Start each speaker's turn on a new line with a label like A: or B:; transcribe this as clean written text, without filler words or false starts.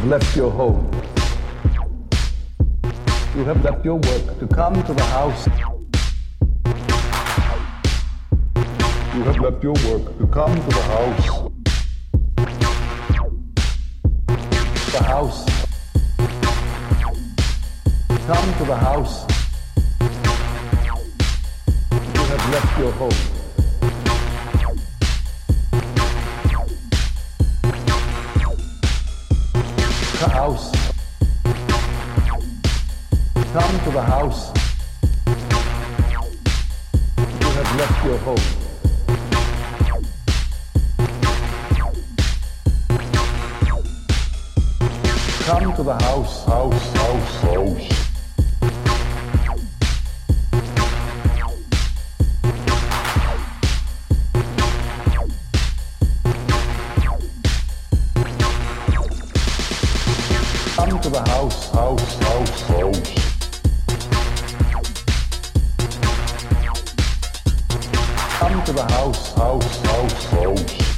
A: have left your home. You have left your work to come to the house. You have left your work to come to the house. The house. Come to the house. You have left your home. The house. Come to the house. You have left your home. Come to the house, house, house, house. Come to the house, house, house, house. Come to the house, house, house, house.